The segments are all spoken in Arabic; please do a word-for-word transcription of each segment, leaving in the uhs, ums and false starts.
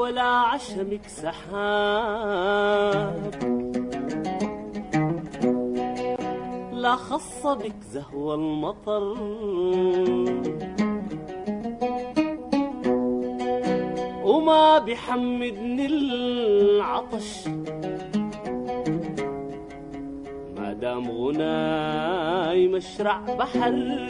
ولا عشمك سحاب، لا خص بك زهو المطر وما بيحمدني العطش، ما دام غناي مشرع بحر.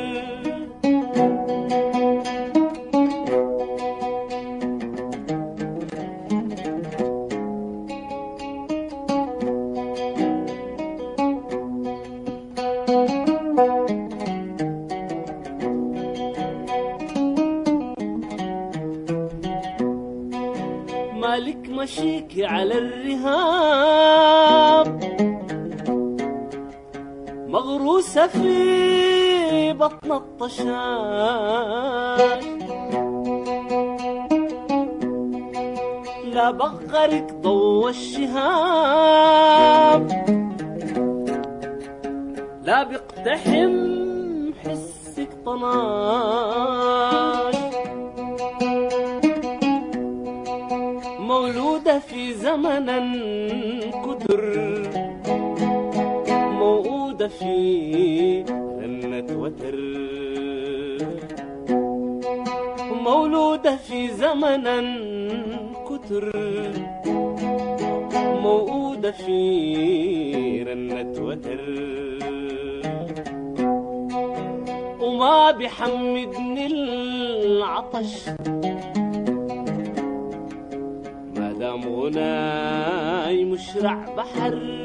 مالك مشيكي على الرهاب، مغروسة في بطن الطشاش، لا بغرك ضو الشهاب، لا بيقتحم حسك طناش. مولودة في زمن كدر، موؤودة في رنة وتر، مولودة في زمن كتر، موؤودة في رنة وتر، وما بيحمدني العطش، ما دام غناي مشرع بحر.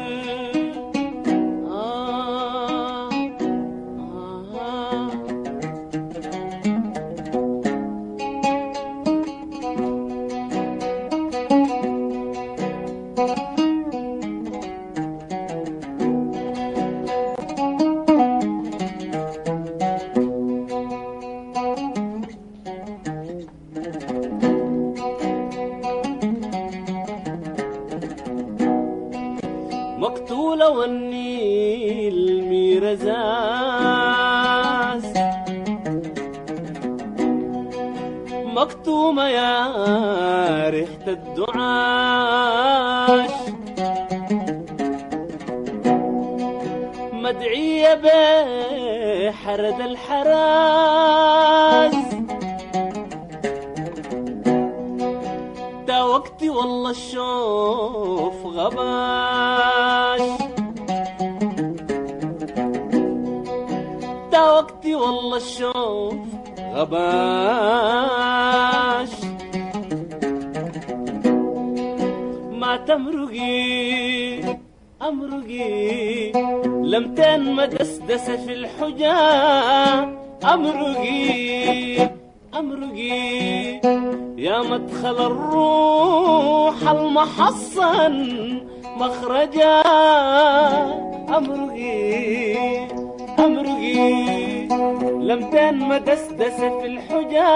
مقتولة والنيل ميرزاز، مكتومة يا ريحة الدعاش، مدعية بحرد الحراز، دا وقتي والله الشوف غباش، دا وقتي والله الشوف غباش. ما تمرقي أمرقي لمتين مدسدس في الحجا، أمرقي أمرقي يا مدخل الروح المحصن مخرجا، أمرقي أمرقي لمتين مدسدس في الحجا،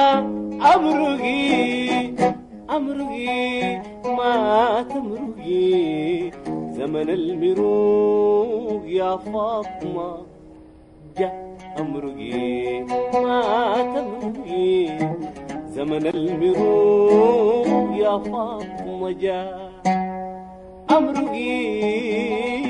أمرقي أمرقي ما تمرقي زمن المروق يا فاطمة جا، أمرقي ما تمرقي زمن المروق يا فاطمة جا، أمرقي